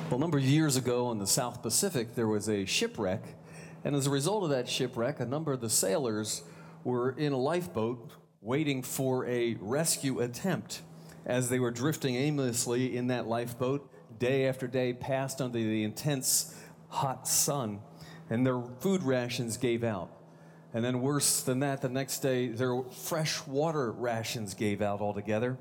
Well, a number of years ago in the South Pacific, there was a shipwreck. And as a result of that shipwreck, a number of the sailors were in a lifeboat waiting for a rescue attempt. As they were drifting aimlessly in that lifeboat, day after day passed under the intense hot sun, and their food rations gave out. And then worse than that, the next day, their fresh water rations gave out altogether.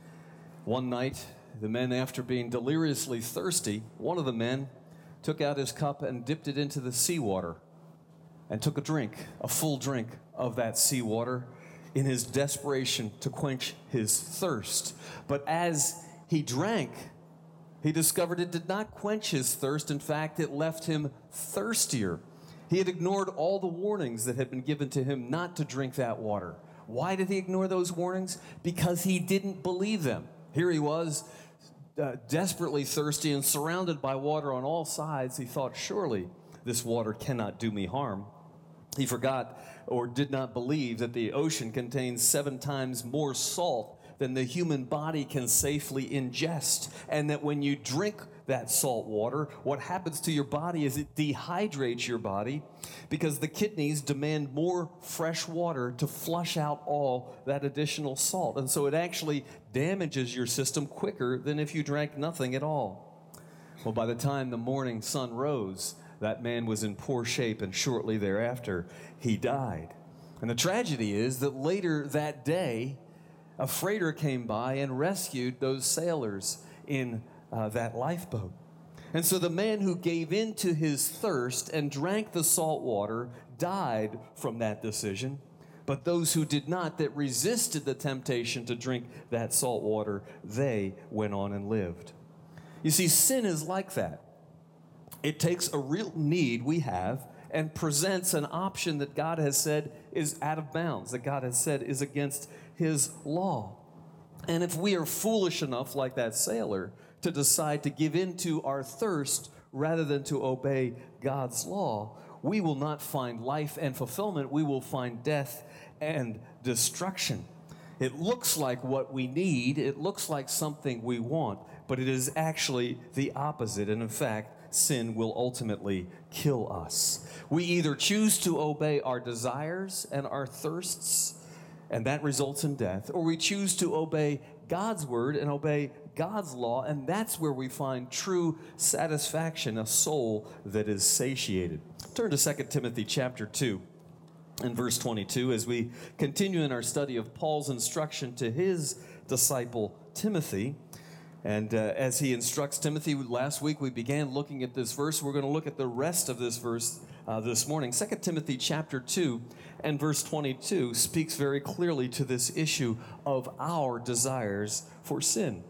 One night, the men, after being deliriously thirsty, one of the men took out his cup and dipped it into the seawater and took a drink, a full drink of that seawater in his desperation to quench his thirst. But as he drank, he discovered it did not quench his thirst. In fact, it left him thirstier. He had ignored all the warnings that had been given to him not to drink that water. Why did he ignore those warnings? Because he didn't believe them. Here he was, desperately thirsty and surrounded by water on all sides. He thought, surely this water cannot do me harm. He forgot or did not believe that the ocean contains 7 times more salt than the human body can safely ingest, and that when you drink that salt water, what happens to your body is it dehydrates your body because the kidneys demand more fresh water to flush out all that additional salt. And so it actually damages your system quicker than if you drank nothing at all. Well, by the time the morning sun rose, that man was in poor shape, and shortly thereafter, he died. And the tragedy is that later that day, a freighter came by and rescued those sailors in that lifeboat. And so the man who gave in to his thirst and drank the salt water died from that decision. But those who did not, that resisted the temptation to drink that salt water, they went on and lived. You see, sin is like that. It takes a real need we have and presents an option that God has said is out of bounds, that God has said is against his law. And if we are foolish enough, like that sailor, to decide to give in to our thirst rather than to obey God's law, we will not find life and fulfillment. We will find death and destruction. It looks like what we need. It looks like something we want, but it is actually the opposite. And in fact, sin will ultimately kill us. We either choose to obey our desires and our thirsts, and that results in death, or we choose to obey God's word and obey God's law, and that's where we find true satisfaction, a soul that is satiated. Turn to 2 Timothy chapter 2 and verse 22 as we continue in our study of Paul's instruction to his disciple Timothy. And as he instructs Timothy, last week we began looking at this verse. We're going to look at the rest of this verse this morning. 2 Timothy chapter 2 and verse 22 speaks very clearly to this issue of our desires for sin.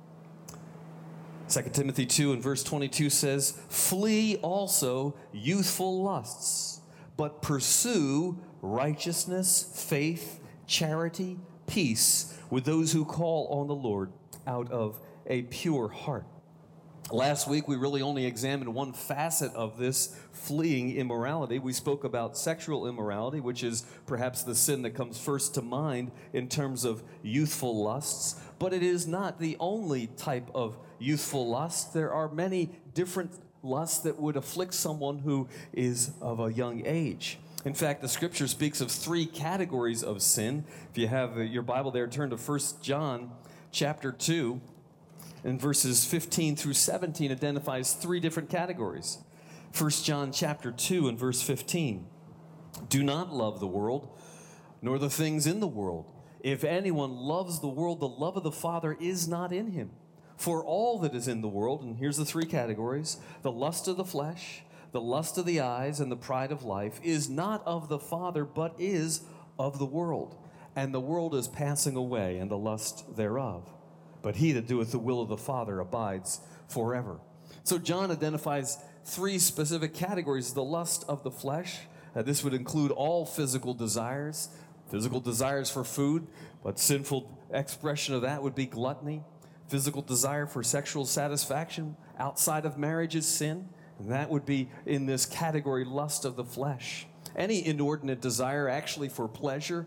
2 Timothy 2 and verse 22 says, "Flee also youthful lusts, but pursue righteousness, faith, charity, peace with those who call on the Lord out of a pure heart." Last week, we really only examined one facet of this fleeing immorality. We spoke about sexual immorality, which is perhaps the sin that comes first to mind in terms of youthful lusts. But it is not the only type of youthful lust. There are many different lusts that would afflict someone who is of a young age. In fact, the scripture speaks of 3 categories of sin. If you have your Bible there, turn to 1 John chapter 2. And verses 15 through 17 identifies 3 different categories. 1 John chapter 2 and verse 15. "Do not love the world, nor the things in the world. If anyone loves the world, the love of the Father is not in him. For all that is in the world," and here's the 3 categories, "the lust of the flesh, the lust of the eyes, and the pride of life, is not of the Father, but is of the world. And the world is passing away, and the lust thereof. But he that doeth the will of the Father abides forever." So John identifies 3 specific categories. The lust of the flesh. This would include all physical desires for food, but sinful expression of that would be gluttony. Physical desire for sexual satisfaction outside of marriage is sin, and that would be in this category, lust of the flesh. Any inordinate desire, actually for pleasure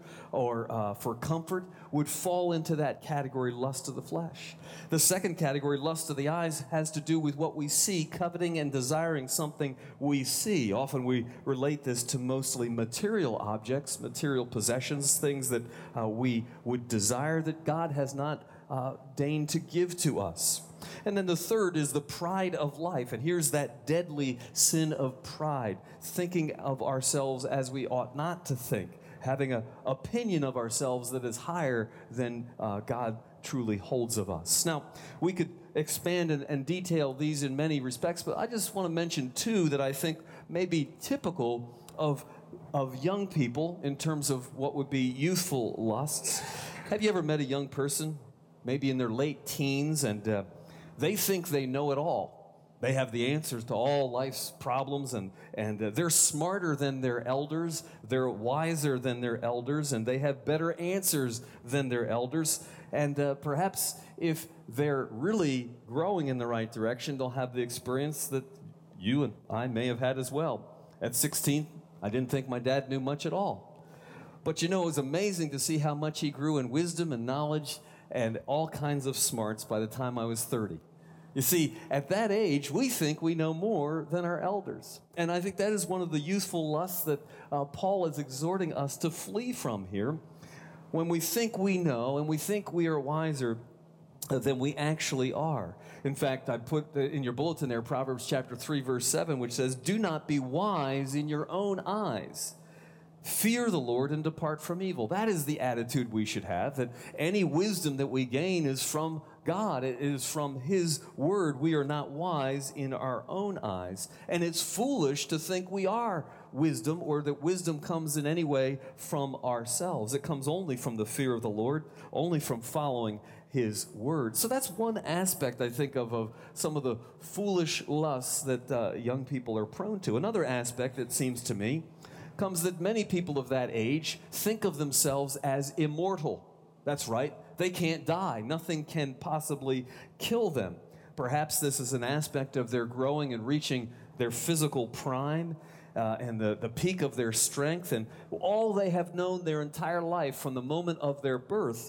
or for comfort, would fall into that category, lust of the flesh. The second category, lust of the eyes, has to do with what we see, coveting and desiring something we see. Often we relate this to mostly material objects, material possessions, things that we would desire that God has not deigned to give to us. And then the third is the pride of life. And here's that deadly sin of pride, thinking of ourselves as we ought not to think, having an opinion of ourselves that is higher than God truly holds of us. Now, we could expand and detail these in many respects, but I just want to mention two that I think may be typical of young people in terms of what would be youthful lusts. Have you ever met a young person, maybe in their late teens, and they think they know it all? They have the answers to all life's problems, and they're smarter than their elders, they're wiser than their elders, and they have better answers than their elders. And perhaps if they're really growing in the right direction, they'll have the experience that you and I may have had as well. At 16, I didn't think my dad knew much at all. But you know, it was amazing to see how much he grew in wisdom and knowledge and all kinds of smarts by the time I was 30. You see, at that age, we think we know more than our elders. And I think that is one of the youthful lusts that Paul is exhorting us to flee from here. When we think we know and we think we are wiser than we actually are. In fact, I put in your bulletin there Proverbs chapter 3, verse 7, which says, "Do not be wise in your own eyes. Fear the Lord and depart from evil." That is the attitude we should have, that any wisdom that we gain is from God. It is from His Word. We are not wise in our own eyes. And it's foolish to think we are wisdom, or that wisdom comes in any way from ourselves. It comes only from the fear of the Lord, only from following His Word. So that's one aspect, I think, of some of the foolish lusts that young people are prone to. Another aspect, it seems to me, comes that many people of that age think of themselves as immortal. That's right. They can't die. Nothing can possibly kill them. Perhaps this is an aspect of their growing and reaching their physical prime and the peak of their strength. And all they have known their entire life from the moment of their birth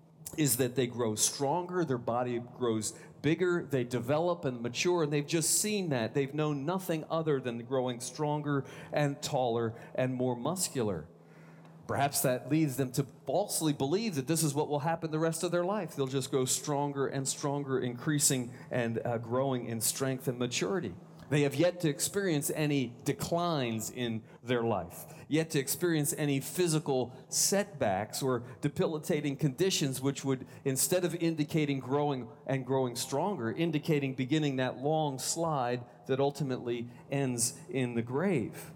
is that they grow stronger, their body grows bigger, they develop and mature, and they've just seen that. They've known nothing other than growing stronger and taller and more muscular. Perhaps that leads them to falsely believe that this is what will happen the rest of their life. They'll just grow stronger and stronger, increasing and growing in strength and maturity. They have yet to experience any declines in their life, yet to experience any physical setbacks or debilitating conditions which would, instead of indicating growing and growing stronger, indicating beginning that long slide that ultimately ends in the grave.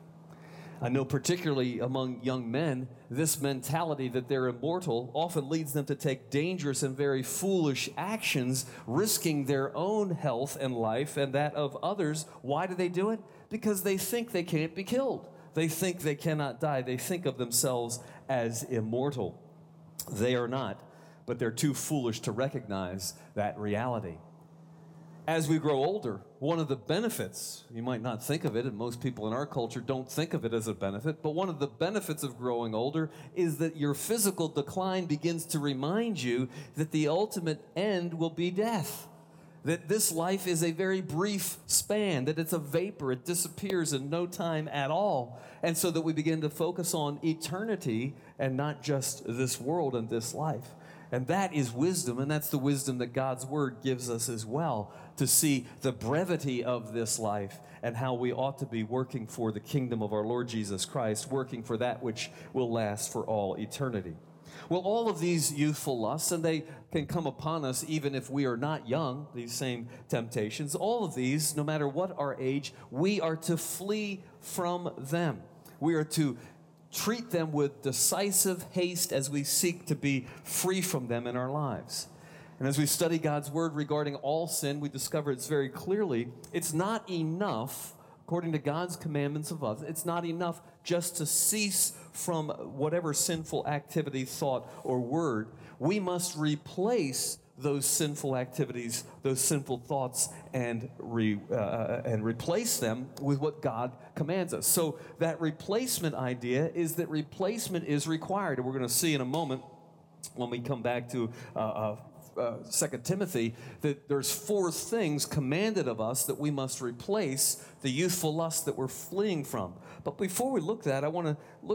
I know particularly among young men, this mentality that they're immortal often leads them to take dangerous and very foolish actions, risking their own health and life and that of others. Why do they do it? Because they think they can't be killed. They think they cannot die. They think of themselves as immortal. They are not, but they're too foolish to recognize that reality. As we grow older, one of the benefits, you might not think of it, and most people in our culture don't think of it as a benefit, but one of the benefits of growing older is that your physical decline begins to remind you that the ultimate end will be death. That this life is a very brief span, that it's a vapor, it disappears in no time at all. And so that we begin to focus on eternity and not just this world and this life. And that is wisdom, and that's the wisdom that God's Word gives us as well, to see the brevity of this life and how we ought to be working for the kingdom of our Lord Jesus Christ, working for that which will last for all eternity. Well, all of these youthful lusts, and they can come upon us even if we are not young, these same temptations, all of these, no matter what our age, we are to flee from them. We are to treat them with decisive haste as we seek to be free from them in our lives. And as we study God's Word regarding all sin, we discover it's very clearly, it's not enough, according to God's commandments of us, it's not enough just to cease from whatever sinful activity, thought, or word. We must replace those sinful activities, those sinful thoughts, and replace them with what God commands us. So that replacement idea is that replacement is required. And we're going to see in a moment when we come back to 2 Timothy, that there's 4 things commanded of us that we must replace the youthful lust that we're fleeing from. But before we look at that, I want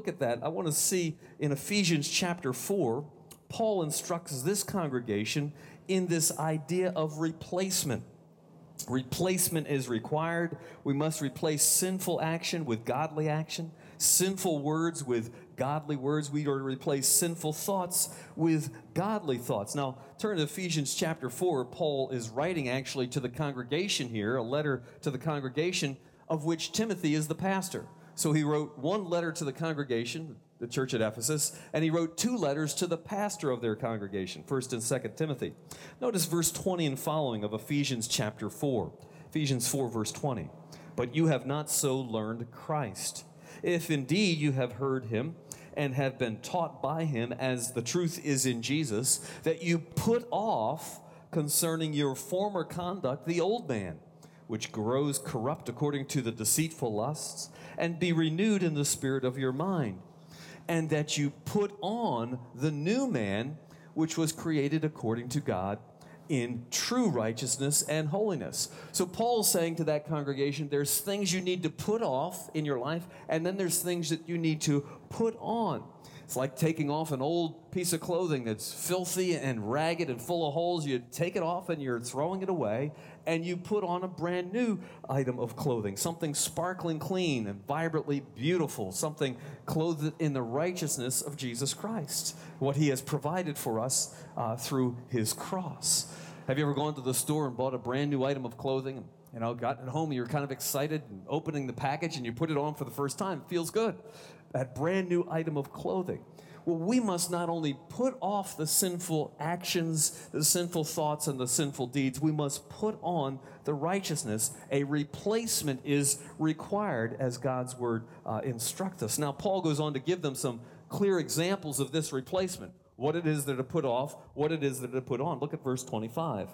to see in Ephesians chapter 4, Paul instructs this congregation in this idea of replacement. Replacement is required. We must replace sinful action with godly action, sinful words with godly words. We are to replace sinful thoughts with godly thoughts. Now, turn to Ephesians chapter 4. Paul is writing actually to the congregation here, a letter to the congregation of which Timothy is the pastor. So he wrote one letter to the congregation, the church at Ephesus, and he wrote 2 letters to the pastor of their congregation, 1st and 2nd Timothy. Notice verse 20 and following of Ephesians chapter 4. Ephesians 4, verse 20. But you have not so learned Christ, if indeed you have heard him and have been taught by him, as the truth is in Jesus, that you put off concerning your former conduct the old man, which grows corrupt according to the deceitful lusts, and be renewed in the spirit of your mind, and that you put on the new man, which was created according to God in true righteousness and holiness. So Paul's saying to that congregation, there's things you need to put off in your life, and then there's things that you need to put on. It's like taking off an old piece of clothing that's filthy and ragged and full of holes. You take it off and you're throwing it away, and you put on a brand new item of clothing, something sparkling clean and vibrantly beautiful, something clothed in the righteousness of Jesus Christ, what he has provided for us through his cross. Have you ever gone to the store and bought a brand new item of clothing and gotten it home and you're kind of excited and opening the package and you put it on for the first time? It feels good. That brand new item of clothing. Well, we must not only put off the sinful actions, the sinful thoughts, and the sinful deeds, we must put on the righteousness. A replacement is required as God's word instructs us. Now, Paul goes on to give them some clear examples of this replacement, what it is that to put off, what it is that to put on. Look at verse 25.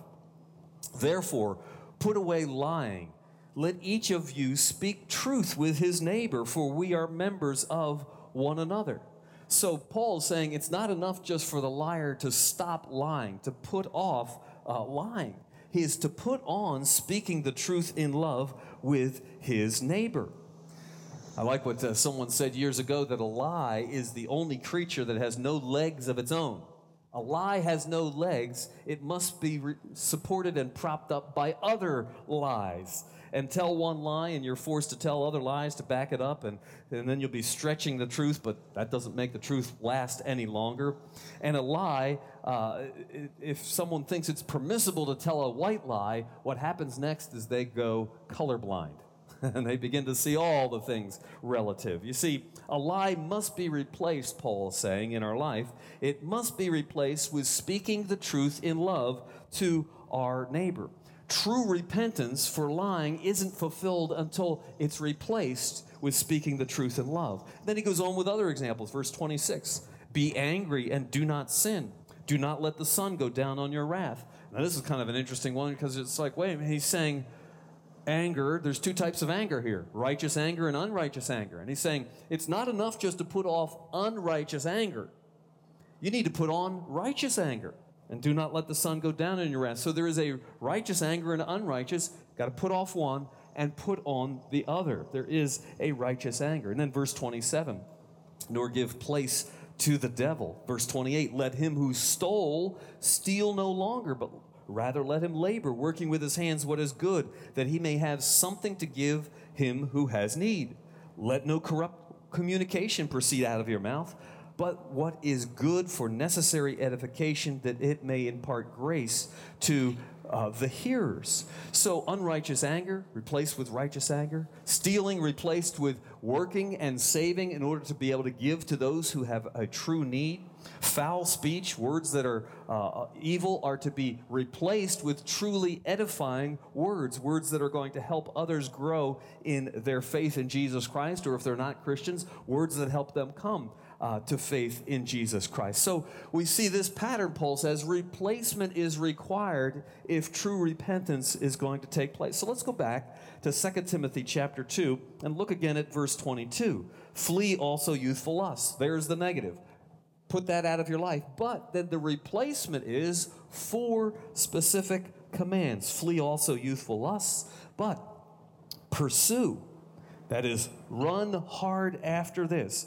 Therefore, put away lying. Let each of you speak truth with his neighbor, for we are members of one another. So Paul's saying it's not enough just for the liar to stop lying, to put off lying. He is to put on speaking the truth in love with his neighbor. I like what someone said years ago, that a lie is the only creature that has no legs of its own. A lie has no legs. It must be supported and propped up by other lies. And tell one lie, and you're forced to tell other lies to back it up, and then you'll be stretching the truth, but that doesn't make the truth last any longer. And a lie, if someone thinks it's permissible to tell a white lie, what happens next is they go colorblind. And they begin to see all the things relative. You see, a lie must be replaced, Paul is saying, in our life. It must be replaced with speaking the truth in love to our neighbor. True repentance for lying isn't fulfilled until it's replaced with speaking the truth in love. Then he goes on with other examples. Verse 26, be angry and do not sin. Do not let the sun go down on your wrath. Now this is kind of an interesting one, because it's like, wait a minute, he's saying anger, there's 2 types of anger here, righteous anger and unrighteous anger. And he's saying it's not enough just to put off unrighteous anger. You need to put on righteous anger. And do not let the sun go down in your wrath. So there is a righteous anger and unrighteous. Got to put off one and put on the other. There is a righteous anger. And then verse 27, nor give place to the devil. Verse 28, let him who stole steal no longer, but rather let him labor, working with his hands what is good, that he may have something to give him who has need. Let no corrupt communication proceed out of your mouth, but what is good for necessary edification, that it may impart grace to the hearers. So unrighteous anger replaced with righteous anger. Stealing replaced with working and saving in order to be able to give to those who have a true need. Foul speech, words that are evil, are to be replaced with truly edifying words, words that are going to help others grow in their faith in Jesus Christ, or if they're not Christians, words that help them come. to faith in Jesus Christ. So we see this pattern, Paul says, replacement is required if true repentance is going to take place. So let's go back to 2 Timothy chapter 2 and look again at verse 22. Flee also youthful lusts. There's the negative. Put that out of your life. But then the replacement is 4 specific commands. Flee also youthful lusts, but pursue. That is, run hard after this.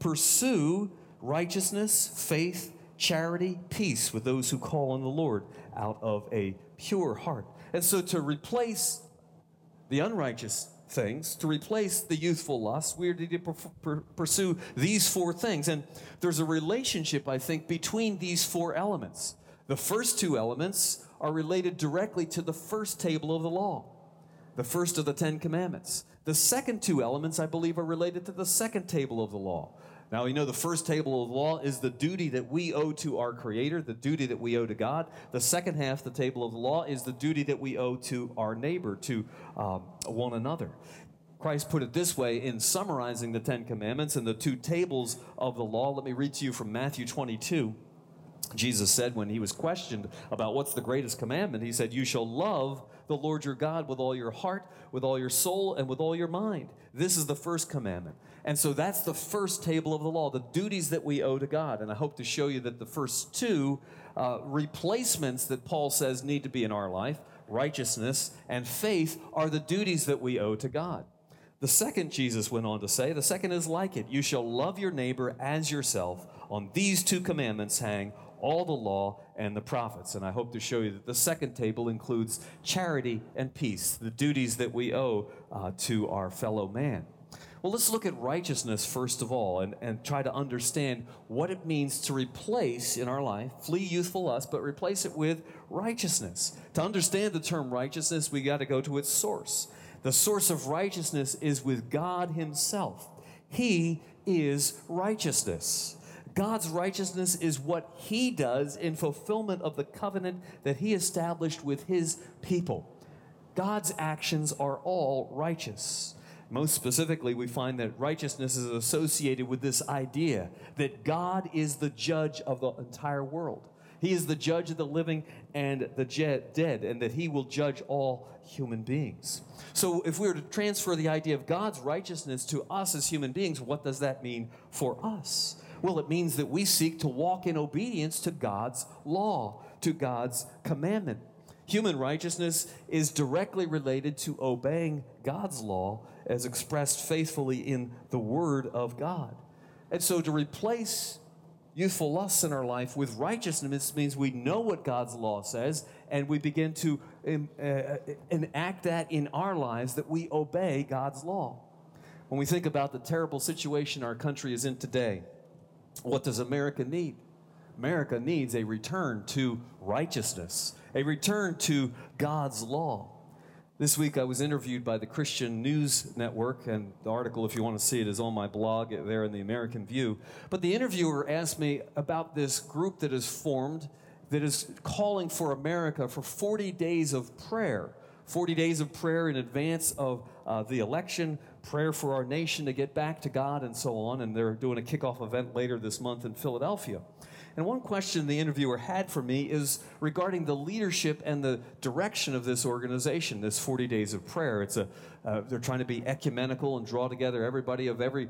Pursue righteousness, faith, charity, peace with those who call on the Lord out of a pure heart. And so to replace the unrighteous things, to replace the youthful lusts, we are to pursue these 4 things. And there's a relationship, I think, between these 4 elements. The first 2 elements are related directly to the first table of the law, the first of the 10 commandments. The second 2 elements, I believe, are related to the second table of the law. Now, we know the first table of the law is the duty that we owe to our Creator, the duty that we owe to God. The second half, the table of the law, is the duty that we owe to our neighbor, to one another. Christ put it this way in summarizing the 10 commandments and the 2 tables of the law. Let me read to you from Matthew 22. Jesus said when he was questioned about what's the greatest commandment, he said, "You shall love the Lord your God with all your heart, with all your soul, and with all your mind. This is the first commandment." And so that's the first table of the law, the duties that we owe to God. And I hope to show you that the first 2 replacements that Paul says need to be in our life, righteousness and faith, are the duties that we owe to God. The second, Jesus went on to say, the second is like it. You shall love your neighbor as yourself. On these 2 commandments hang all the law and the prophets. And I hope to show you that the second table includes charity and peace, the duties that we owe to our fellow man. Well, let's look at righteousness first of all and try to understand what it means to replace in our life, flee youthful lust, but replace it with righteousness. To understand the term righteousness, we got to go to its source. The source of righteousness is with God himself. He is righteousness. God's righteousness is what he does in fulfillment of the covenant that he established with his people. God's actions are all righteous. Most specifically, we find that righteousness is associated with this idea that God is the judge of the entire world. He is the judge of the living and the dead, and that he will judge all human beings. So if we were to transfer the idea of God's righteousness to us as human beings, what does that mean for us? Well, it means that we seek to walk in obedience to God's law, to God's commandment. Human righteousness is directly related to obeying God's law as expressed faithfully in the Word of God. And so to replace youthful lusts in our life with righteousness means we know what God's law says, and we begin to enact that in our lives, that we obey God's law. When we think about the terrible situation our country is in today, what does America need? America needs a return to righteousness, a return to God's law. This week I was interviewed by the Christian News Network, and the article, if you want to see it, is on my blog there in the American View. But the interviewer asked me about this group that is formed that is calling for America for 40 days of prayer. 40 days of prayer in advance of the election, prayer for our nation to get back to God and so on. And they're doing a kickoff event later this month in Philadelphia. And one question the interviewer had for me is regarding the leadership and the direction of this organization, this 40 Days of Prayer. They're trying to be ecumenical and draw together everybody of every,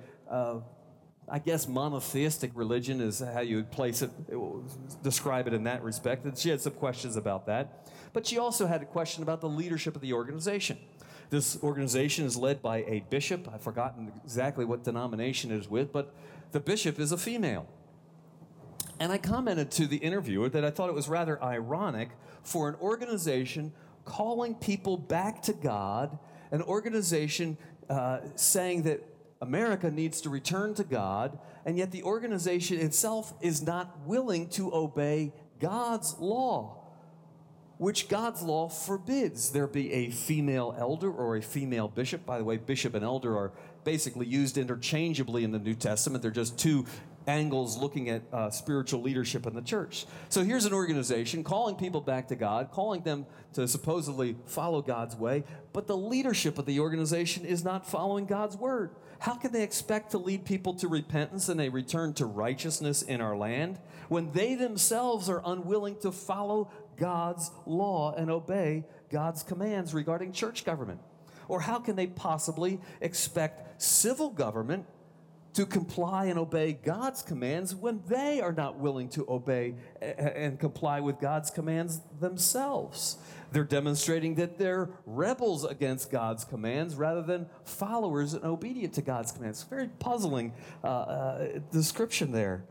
I guess, monotheistic religion is how you would place it, describe it in that respect. And she had some questions about that. But she also had a question about the leadership of the organization. This organization is led by a bishop. I've forgotten exactly what denomination it is with, but the bishop is a female. And I commented to the interviewer that I thought it was rather ironic for an organization calling people back to God, an organization saying that America needs to return to God, and yet the organization itself is not willing to obey God's law, which God's law forbids there be a female elder or a female bishop. By the way, bishop and elder are basically used interchangeably in the New Testament. They're just 2 angles looking at spiritual leadership in the church. So here's an organization calling people back to God, calling them to supposedly follow God's way, but the leadership of the organization is not following God's word. How can they expect to lead people to repentance and a return to righteousness in our land when they themselves are unwilling to follow God's law and obey God's commands regarding church government? Or how can they possibly expect civil government to comply and obey God's commands when they are not willing to obey and comply with God's commands themselves? They're demonstrating that they're rebels against God's commands rather than followers and obedient to God's commands. Very puzzling description there.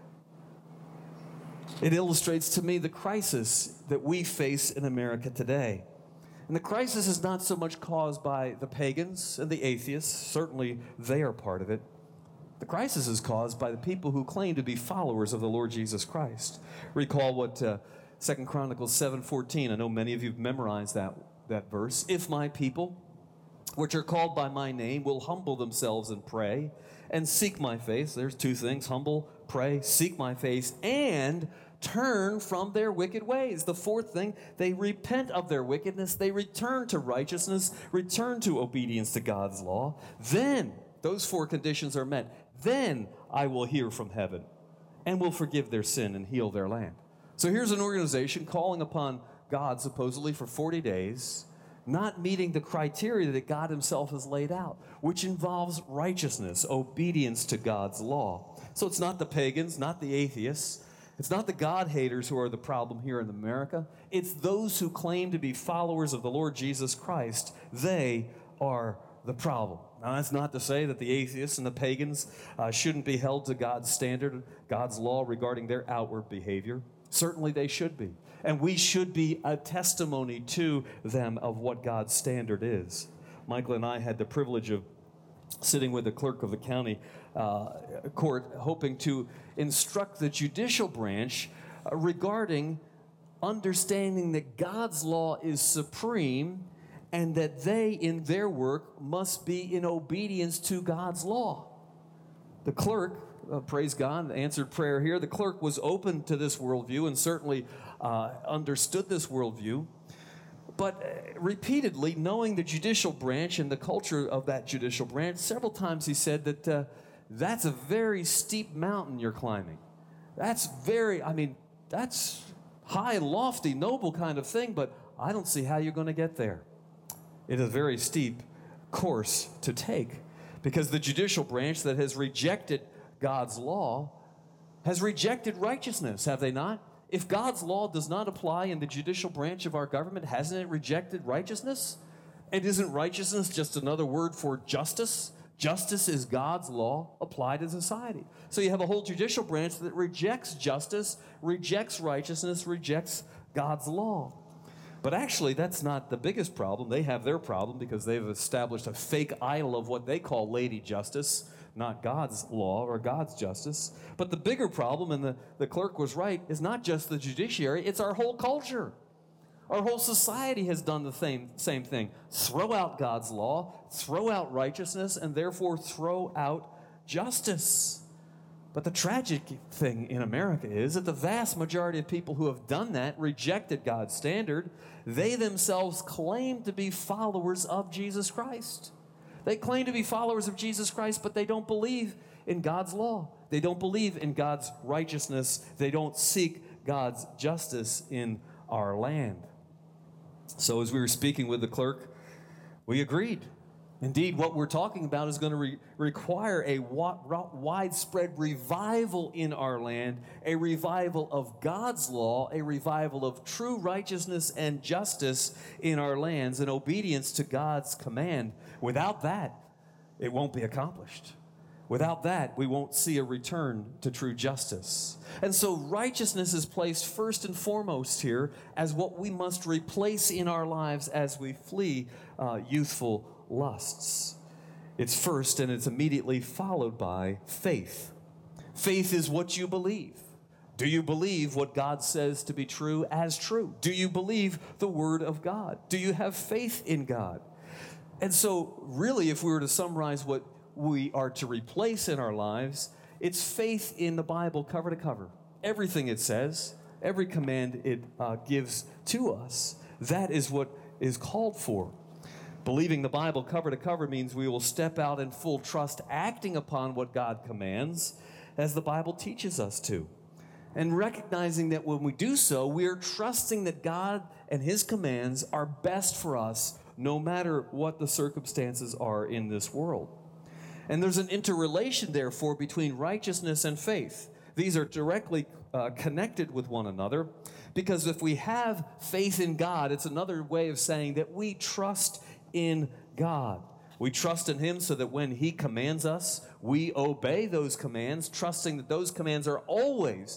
It illustrates to me the crisis that we face in America today. And the crisis is not so much caused by the pagans and the atheists. Certainly they are part of it. The crisis is caused by the people who claim to be followers of the Lord Jesus Christ. Recall what 2 Chronicles 7:14. I know many of you have memorized that verse. If my people, which are called by my name, will humble themselves and pray and seek my face. There's two things: humble, pray, seek my face, and turn from their wicked ways. The fourth thing, they repent of their wickedness. They return to righteousness, return to obedience to God's law. Then, those four conditions are met. Then I will hear from heaven and will forgive their sin and heal their land. So here's an organization calling upon God supposedly for 40 days, not meeting the criteria that God himself has laid out, which involves righteousness, obedience to God's law. So it's not the pagans, not the atheists. It's not the God haters who are the problem here in America. It's those who claim to be followers of the Lord Jesus Christ. They are the problem. Now, that's not to say that the atheists and the pagans shouldn't be held to God's standard, God's law regarding their outward behavior. Certainly they should be. And we should be a testimony to them of what God's standard is. Michael and I had the privilege of sitting with the clerk of the county court, hoping to instruct the judicial branch regarding understanding that God's law is supreme and that they, in their work, must be in obedience to God's law. The clerk, praise God, answered prayer here. The clerk was open to this worldview and certainly understood this worldview. But repeatedly, knowing the judicial branch and the culture of that judicial branch, several times he said that that's a very steep mountain you're climbing. That's high, lofty, noble kind of thing, but I don't see how you're going to get there. It is a very steep course to take because the judicial branch that has rejected God's law has rejected righteousness, have they not? If God's law does not apply in the judicial branch of our government, hasn't it rejected righteousness? And isn't righteousness just another word for justice? Justice is God's law applied to society. So you have a whole judicial branch that rejects justice, rejects righteousness, rejects God's law. But actually, that's not the biggest problem. They have their problem because they've established a fake idol of what they call Lady Justice, not God's law or God's justice. But the bigger problem, and the clerk was right, is not just the judiciary, it's our whole culture. Our whole society has done the same thing. Throw out God's law, throw out righteousness, and therefore throw out justice. But the tragic thing in America is that the vast majority of people who have done that, rejected God's standard, they themselves claim to be followers of Jesus Christ. They claim to be followers of Jesus Christ, but they don't believe in God's law. They don't believe in God's righteousness. They don't seek God's justice in our land. So as we were speaking with the clerk, we agreed. Indeed, what we're talking about is going to require a widespread revival in our land, a revival of God's law, a revival of true righteousness and justice in our lands, and obedience to God's command. Without that, it won't be accomplished. Without that, we won't see a return to true justice. And so righteousness is placed first and foremost here as what we must replace in our lives as we flee youthful lusts. It's first and it's immediately followed by faith. Faith is what you believe. Do you believe what God says to be true as true? Do you believe the Word of God? Do you have faith in God? And so really, if we were to summarize what we are to replace in our lives, It's faith in the Bible cover to cover. Everything it says, every command it gives to us, that is what is called for. Believing the Bible cover to cover means we will step out in full trust, acting upon what God commands as the Bible teaches us to. And recognizing that when we do so, we are trusting that God and His commands are best for us, no matter what the circumstances are in this world. And there's an interrelation, therefore, between righteousness and faith. These are directly connected with one another, because if we have faith in God, it's another way of saying that we trust in God. We trust in Him so that when He commands us, we obey those commands, trusting that those commands are always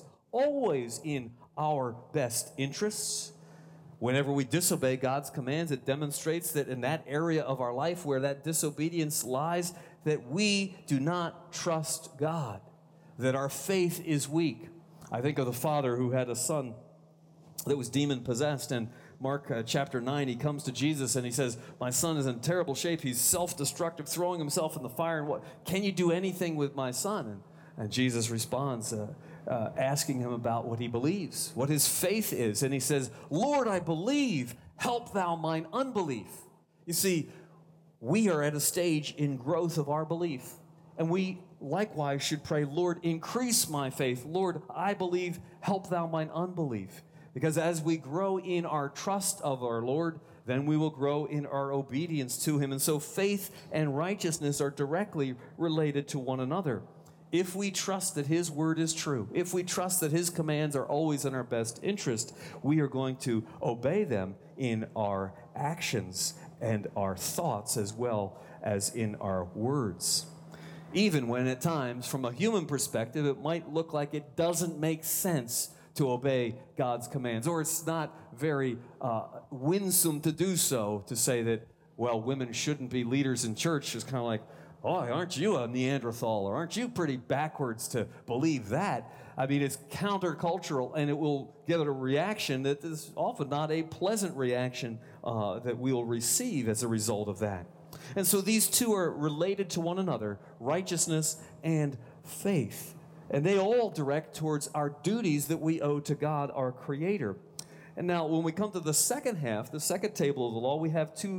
in our best interests. Whenever we disobey God's commands, it demonstrates that in that area of our life where that disobedience lies, that we do not trust God, that our faith is weak. I think of the father who had a son that was demon-possessed, and Mark chapter 9, he comes to Jesus and he says, my son is in terrible shape. He's self-destructive, throwing himself in the fire. And what? Can you do anything with my son? And Jesus responds, asking him about what he believes, what his faith is. And he says, Lord, I believe. Help thou mine unbelief. You see, we are at a stage in growth of our belief. And we likewise should pray, Lord, increase my faith. Lord, I believe. Help thou mine unbelief. Because as we grow in our trust of our Lord, then we will grow in our obedience to Him. And so faith and righteousness are directly related to one another. If we trust that His word is true, if we trust that His commands are always in our best interest, we are going to obey them in our actions and our thoughts as well as in our words. Even when at times, from a human perspective, it might look like it doesn't make sense to obey God's commands, or it's not very winsome to do so, to say that, well, women shouldn't be leaders in church. It's kind of like, oh, aren't you a Neanderthal, or aren't you pretty backwards to believe that? I mean, it's countercultural, and it will give it a reaction that is often not a pleasant reaction that we will receive as a result of that. And so these two are related to one another, righteousness and faith. And they all direct towards our duties that we owe to God, our Creator. And now, when we come to the second half, the second table of the law, we have two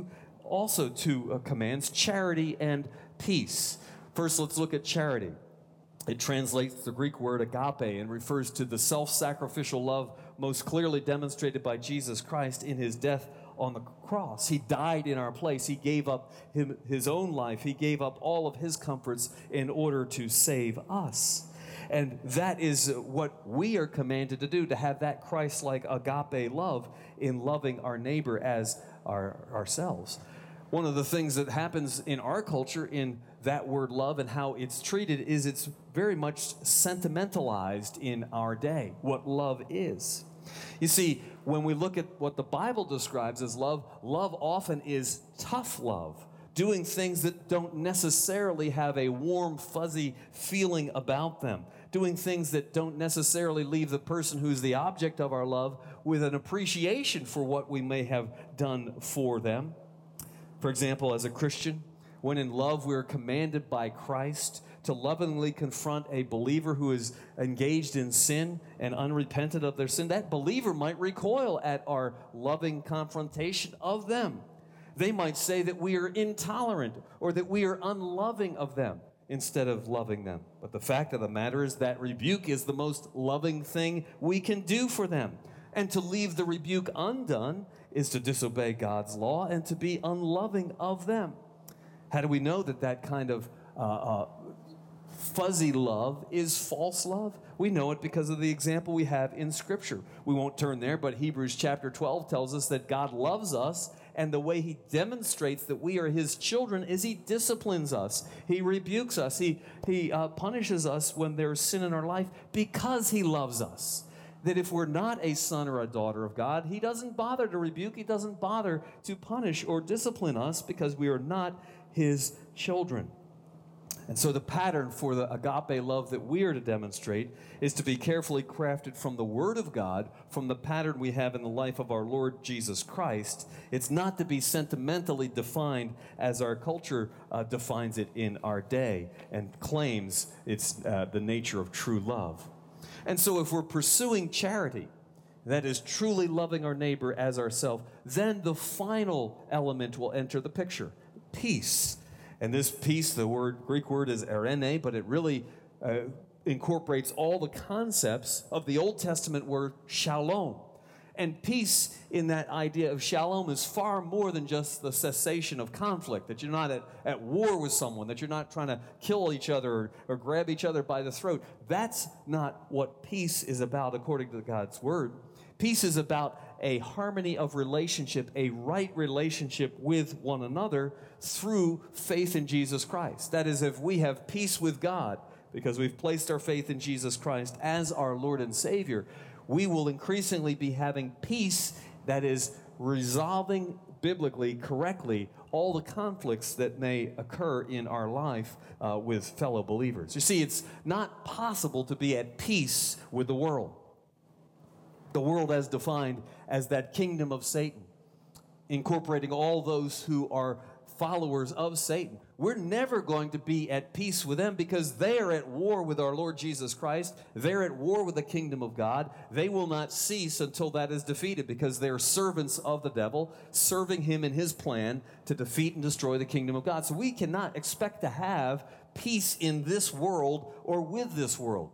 commands, charity and peace. First, let's look at charity. It translates the Greek word agape and refers to the self-sacrificial love most clearly demonstrated by Jesus Christ in His death on the cross. He died in our place. He gave up His own life. He gave up all of His comforts in order to save us. And that is what we are commanded to do, to have that Christ-like agape love in loving our neighbor as ourselves. One of the things that happens in our culture in that word love and how it's treated is it's very much sentimentalized in our day, what love is. You see, when we look at what the Bible describes as love, love often is tough love, doing things that don't necessarily have a warm, fuzzy feeling about them, doing things that don't necessarily leave the person who's the object of our love with an appreciation for what we may have done for them. For example, as a Christian, when in love we are commanded by Christ to lovingly confront a believer who is engaged in sin and unrepentant of their sin, that believer might recoil at our loving confrontation of them. They might say that we are intolerant or that we are unloving of them instead of loving them. But the fact of the matter is that rebuke is the most loving thing we can do for them. And to leave the rebuke undone is to disobey God's law and to be unloving of them. How do we know that that kind of fuzzy love is false love? We know it because of the example we have in Scripture. We won't turn there, but Hebrews chapter 12 tells us that God loves us, and the way He demonstrates that we are His children is He disciplines us. He rebukes us. He punishes us when there's sin in our life because He loves us. That if we're not a son or a daughter of God, He doesn't bother to rebuke. He doesn't bother to punish or discipline us because we are not His children. And so the pattern for the agape love that we are to demonstrate is to be carefully crafted from the Word of God, from the pattern we have in the life of our Lord Jesus Christ. It's not to be sentimentally defined as our culture defines it in our day and claims it's the nature of true love. And so if we're pursuing charity, that is truly loving our neighbor as ourselves, then the final element will enter the picture, peace. And this peace, the Greek word is eirene, but it really incorporates all the concepts of the Old Testament word shalom. And peace in that idea of shalom is far more than just the cessation of conflict, that you're not at war with someone, that you're not trying to kill each other or grab each other by the throat. That's not what peace is about according to God's word. Peace is about a harmony of relationship, a right relationship with one another through faith in Jesus Christ. That is, if we have peace with God because we've placed our faith in Jesus Christ as our Lord and Savior, we will increasingly be having peace that is resolving biblically, correctly, all the conflicts that may occur in our life with fellow believers. You see, it's not possible to be at peace with the world. The world as defined as that kingdom of Satan, incorporating all those who are followers of Satan. We're never going to be at peace with them because they are at war with our Lord Jesus Christ. They're at war with the kingdom of God. They will not cease until that is defeated because they're servants of the devil, serving him in his plan to defeat and destroy the kingdom of God. So we cannot expect to have peace in this world or with this world.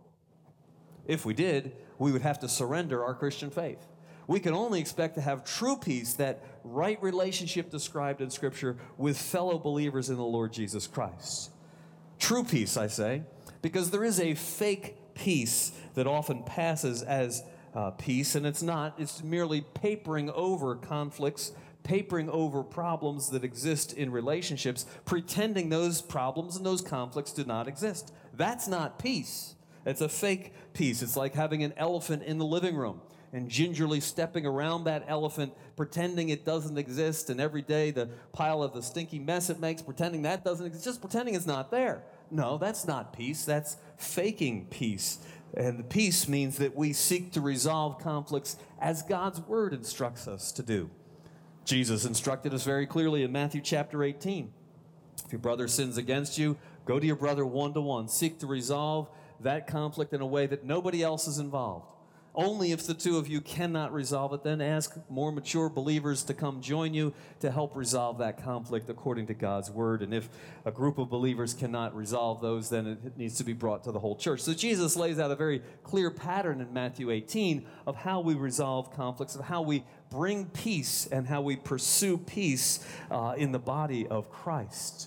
If we did, we would have to surrender our Christian faith. We can only expect to have true peace, that right relationship described in Scripture with fellow believers in the Lord Jesus Christ. True peace, I say, because there is a fake peace that often passes as peace, and it's not. It's merely papering over conflicts, papering over problems that exist in relationships, pretending those problems and those conflicts do not exist. That's not peace. It's a fake peace. It's like having an elephant in the living room and gingerly stepping around that elephant, pretending it doesn't exist, and every day the pile of the stinky mess it makes, pretending that doesn't exist, just pretending it's not there. No, that's not peace. That's faking peace. And peace means that we seek to resolve conflicts as God's word instructs us to do. Jesus instructed us very clearly in Matthew chapter 18. If your brother sins against you, go to your brother one-to-one. Seek to resolve that conflict in a way that nobody else is involved. Only if the two of you cannot resolve it, then ask more mature believers to come join you to help resolve that conflict according to God's word. And if a group of believers cannot resolve those, then it needs to be brought to the whole church. So Jesus lays out a very clear pattern in Matthew 18 of how we resolve conflicts, of how we bring peace and how we pursue peace in the body of Christ.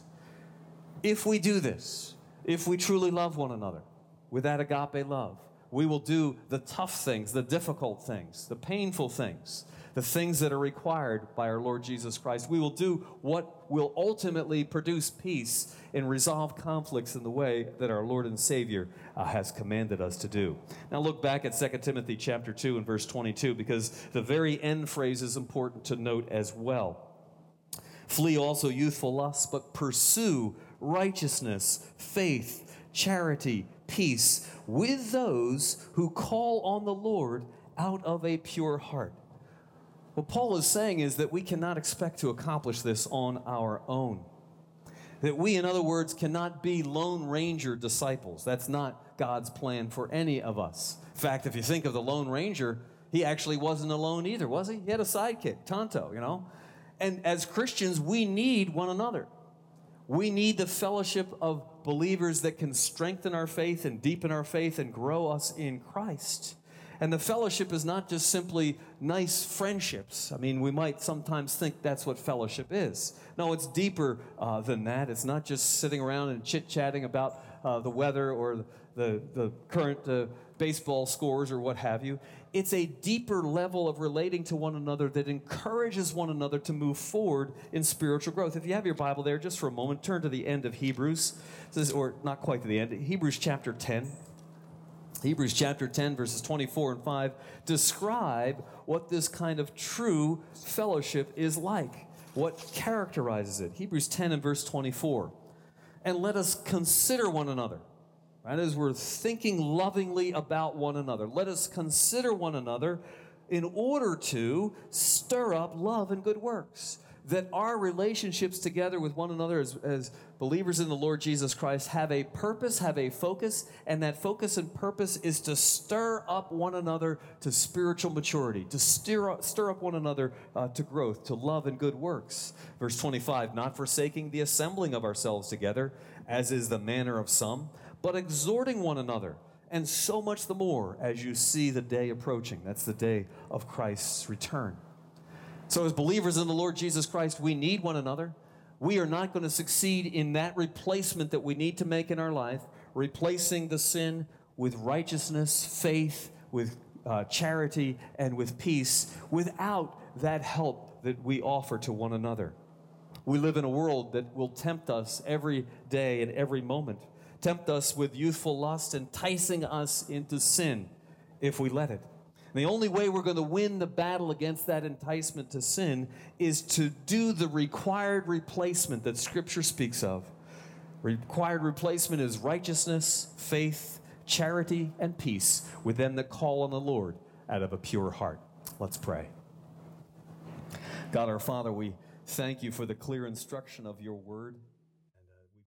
If we do this, if we truly love one another with that agape love, we will do the tough things, the difficult things, the painful things, the things that are required by our Lord Jesus Christ. We will do what will ultimately produce peace and resolve conflicts in the way that our Lord and Savior has commanded us to do. Now look back at 2 Timothy chapter 2 and verse 22, because the very end phrase is important to note as well. Flee also youthful lusts, but pursue righteousness, faith, charity, peace with those who call on the Lord out of a pure heart. What Paul is saying is that we cannot expect to accomplish this on our own. That we, in other words, cannot be Lone Ranger disciples. That's not God's plan for any of us. In fact, if you think of the Lone Ranger, he actually wasn't alone either, was he? He had a sidekick, Tonto, you know. And as Christians, we need one another. We need the fellowship of believers that can strengthen our faith and deepen our faith and grow us in Christ. And the fellowship is not just simply nice friendships. I mean, we might sometimes think that's what fellowship is. No, it's deeper than that. It's not just sitting around and chit-chatting about the weather or the current baseball scores or what have you. It's a deeper level of relating to one another that encourages one another to move forward in spiritual growth. If you have your Bible there, just for a moment, turn to the end of Hebrews, or not quite to the end, Hebrews chapter 10. Hebrews chapter 10, verses 24 and 5 describe what this kind of true fellowship is like, what characterizes it. Hebrews 10 and verse 24. and let us consider one another. Right? As we're thinking lovingly about one another, let us consider one another in order to stir up love and good works. That our relationships together with one another as believers in the Lord Jesus Christ have a purpose, have a focus, and that focus and purpose is to stir up one another to spiritual maturity, to stir up one another to growth, to love and good works. Verse 25, not forsaking the assembling of ourselves together, as is the manner of some, but exhorting one another, and so much the more as you see the day approaching. That's the day of Christ's return. So as believers in the Lord Jesus Christ, we need one another. We are not going to succeed in that replacement that we need to make in our life, replacing the sin with righteousness, faith, with charity, and with peace, without that help that we offer to one another. We live in a world that will tempt us every day and every moment, tempt us with youthful lust, enticing us into sin if we let it. The only way we're going to win the battle against that enticement to sin is to do the required replacement that Scripture speaks of. Required replacement is righteousness, faith, charity, and peace with them that call on the Lord out of a pure heart. Let's pray. God our Father, we thank you for the clear instruction of your word.